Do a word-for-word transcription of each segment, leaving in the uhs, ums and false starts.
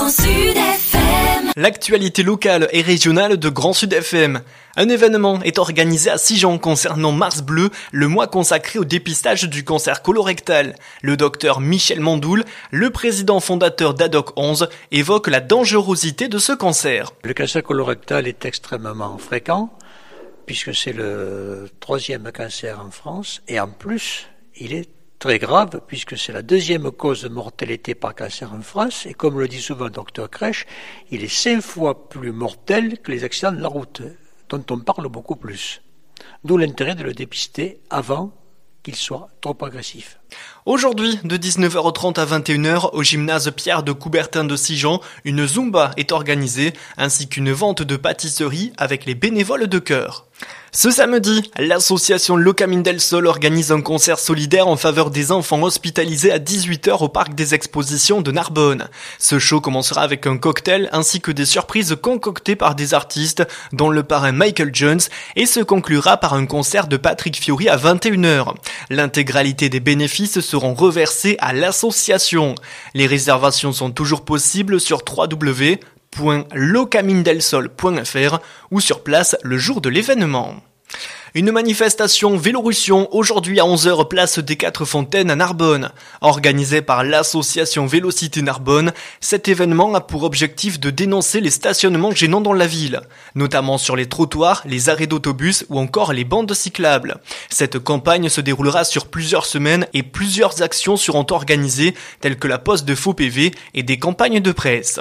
Sud F M. L'actualité locale et régionale de Grand Sud F M. Un événement est organisé à Sigean concernant Mars Bleu, le mois consacré au dépistage du cancer colorectal. Le docteur Michel Mandoul, le président fondateur d'Adoc onze, évoque la dangerosité de ce cancer. Le cancer colorectal est extrêmement fréquent, puisque c'est le troisième cancer en France, et en plus, il est très grave, puisque c'est la deuxième cause de mortalité par cancer en France, et comme le dit souvent le docteur Crèche, il est cinq fois plus mortel que les accidents de la route, dont on parle beaucoup plus. D'où l'intérêt de le dépister avant qu'il soit trop agressif. Aujourd'hui, de dix-neuf heures trente à vingt et une heures, au gymnase Pierre de Coubertin de Sigean, une Zumba est organisée, ainsi qu'une vente de pâtisseries avec les bénévoles de cœur. Ce samedi, l'association Locamine del Sol organise un concert solidaire en faveur des enfants hospitalisés à dix-huit heures au parc des expositions de Narbonne. Ce show commencera avec un cocktail ainsi que des surprises concoctées par des artistes, dont le parrain Michael Jones, et se conclura par un concert de Patrick Fiori à vingt et une heures. L'intégralité des bénéfices seront reversés à l'association. Les réservations sont toujours possibles sur w w w point locaminedelsol point f r ou sur place le jour de l'événement. Une manifestation Vélorussion aujourd'hui à onze heures place des Quatre Fontaines à Narbonne. Organisée par l'association Vélocité Narbonne, cet événement a pour objectif de dénoncer les stationnements gênants dans la ville, notamment sur les trottoirs, les arrêts d'autobus ou encore les bandes cyclables. Cette campagne se déroulera sur plusieurs semaines et plusieurs actions seront organisées, telles que la pose de faux P V et des campagnes de presse.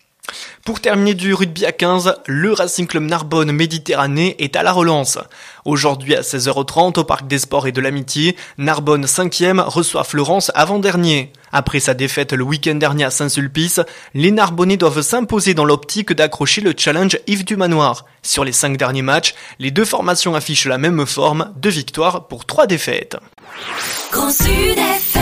Pour terminer du rugby à quinze, le Racing Club Narbonne Méditerranée est à la relance. Aujourd'hui à seize heures trente au Parc des Sports et de l'Amitié, Narbonne cinquième reçoit Florence avant-dernier. Après sa défaite le week-end dernier à Saint-Sulpice, les Narbonnais doivent s'imposer dans l'optique d'accrocher le challenge Yves du Manoir. Sur les cinq derniers matchs, les deux formations affichent la même forme, deux victoires pour trois défaites. Grand Sud F M.